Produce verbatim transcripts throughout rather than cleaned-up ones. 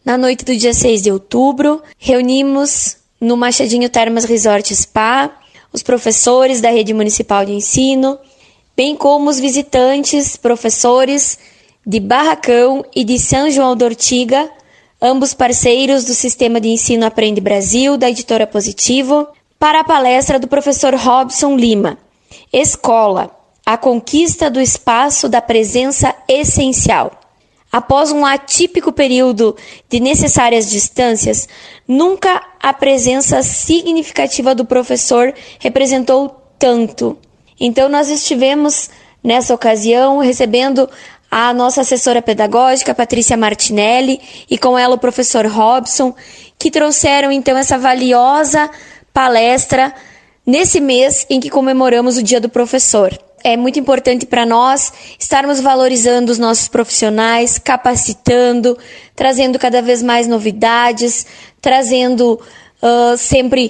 Na noite do dia seis de outubro, reunimos no Machadinho Termas Resort Spa os professores da Rede Municipal de Ensino, bem como os visitantes, professores de Barracão e de São João da Ortiga, ambos parceiros do Sistema de Ensino Aprende Brasil, da Editora Positivo, para a palestra do professor Robson Lima, Escola, a conquista do espaço da presença essencial. Após um atípico período de necessárias distâncias, nunca a presença significativa do professor representou tanto. Então, nós estivemos, nessa ocasião, recebendo a nossa assessora pedagógica, Patrícia Martinelli, e com ela o professor Robson, que trouxeram, então, essa valiosa palestra nesse mês em que comemoramos o Dia do Professor. É muito importante para nós estarmos valorizando os nossos profissionais, capacitando, trazendo cada vez mais novidades, trazendo uh, sempre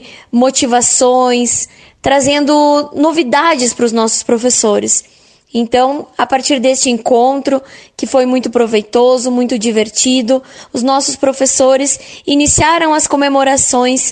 motivações, trazendo novidades para os nossos professores. Então, a partir deste encontro, que foi muito proveitoso, muito divertido, os nossos professores iniciaram as comemorações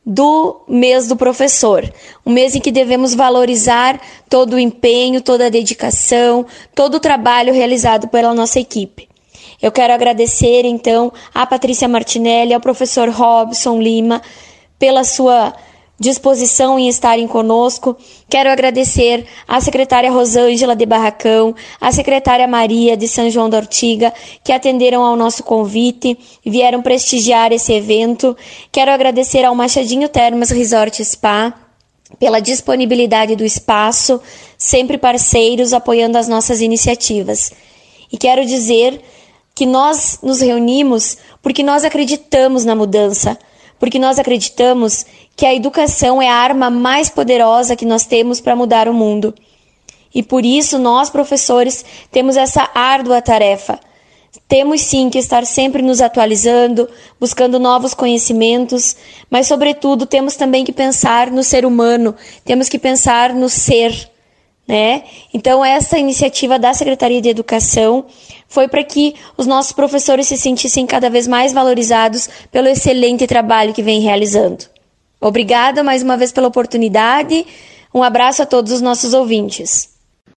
do mês do professor, um mês em que devemos valorizar todo o empenho, toda a dedicação, todo o trabalho realizado pela nossa equipe. Eu quero agradecer, então, à Patrícia Martinelli, ao professor Robson Lima, pela sua disposição em estarem conosco. Quero agradecer à secretária Rosângela de Barracão, à secretária Maria de São João da Ortiga, que atenderam ao nosso convite e vieram prestigiar esse evento. Quero agradecer ao Machadinho Termas Resort Spa pela disponibilidade do espaço, sempre parceiros apoiando as nossas iniciativas. E quero dizer que nós nos reunimos porque nós acreditamos na mudança, porque nós acreditamos que a educação é a arma mais poderosa que nós temos para mudar o mundo. E por isso nós, professores, temos essa árdua tarefa. Temos sim que estar sempre nos atualizando, buscando novos conhecimentos, mas sobretudo temos também que pensar no ser humano, temos que pensar no ser, né? Então essa iniciativa da Secretaria de Educação foi para que os nossos professores se sentissem cada vez mais valorizados pelo excelente trabalho que vem realizando. Obrigada mais uma vez pela oportunidade. Um abraço a todos os nossos ouvintes.